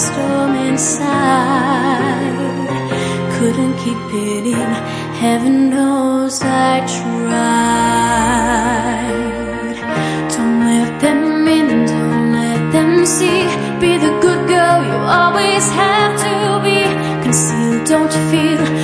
storm inside. Couldn't keep it in, heaven knows I tried. Don't let them in, don't let them see. Be the good girl you always have to be. Conceal, don't you feel